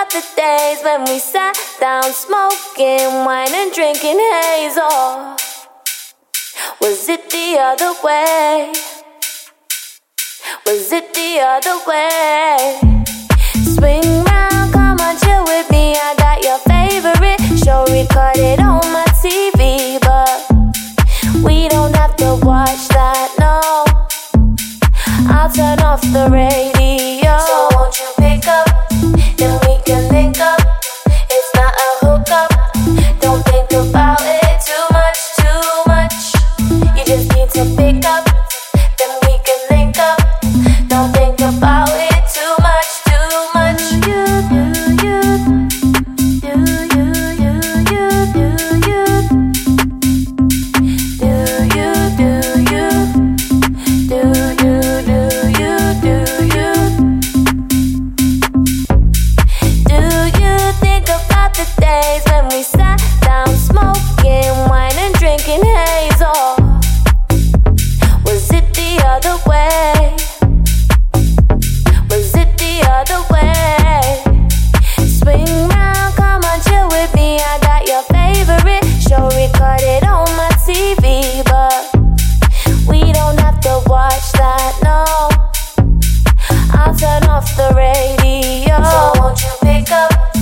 about the days when we sat down smoking wine and drinking hazel. Was it the other way? Was it the other way? Swing round, come on, chill with me. I got your favorite show recorded on my TV, but we don't have to watch that, no. I'll turn off the radio. So won't you pick up, then we can link up. It's not a hookup. Don't think about it too much, too much. You just need to pick up, then we can link up. Don't think about it too much, too much. Days when we sat down smoking wine and drinking hazel. Was it the other way? Was it the other way? Swing round, come on, chill with me. I got your favorite show recorded on my TV, but we don't have to watch that, no. I'll turn off the radio. So won't you pick up?